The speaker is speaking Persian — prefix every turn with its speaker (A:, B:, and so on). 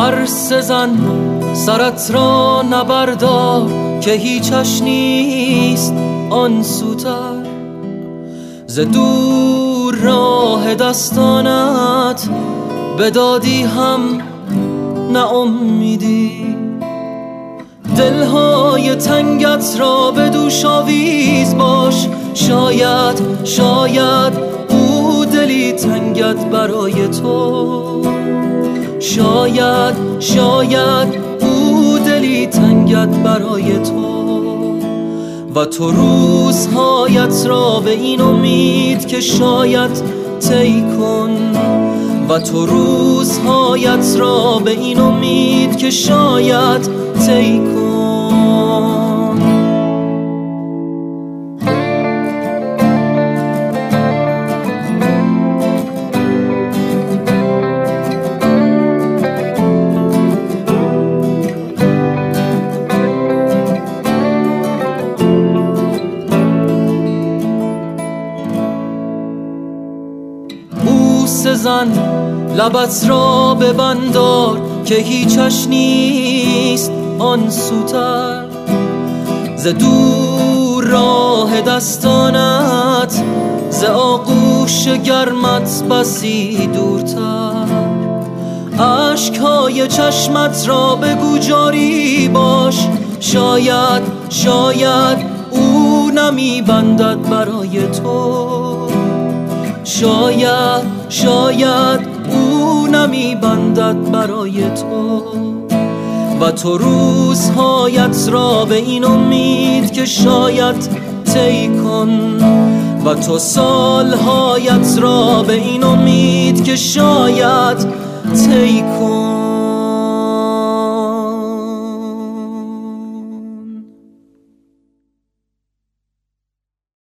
A: عرصه زن سرت را نبردار که هیچش نیست آن سوتر. ز دور راه دستانت بدادی هم نه امیدی، دلهای تنگت را به دوش آویز باش. شاید او دلی تنگت برای تو، شاید او دلی تنگت برای تو. و تو روزهایت را به این امید که شاید طی کن، و تو روزهایت را به این امید که شاید طی کن. زن لبت را ببندار که هیچش نیست آن سوتر. ز دور راه دستانت ز آغوش گرمت بسی دورتر. اشکهای چشمت را بگو جاری باش. شاید او نمی بندد برای تو، شاید او نمی بندد برای تو. و تو روزهایت را به این امید که شاید طی کن، و تو سالهایت را به این امید که شاید طی کن.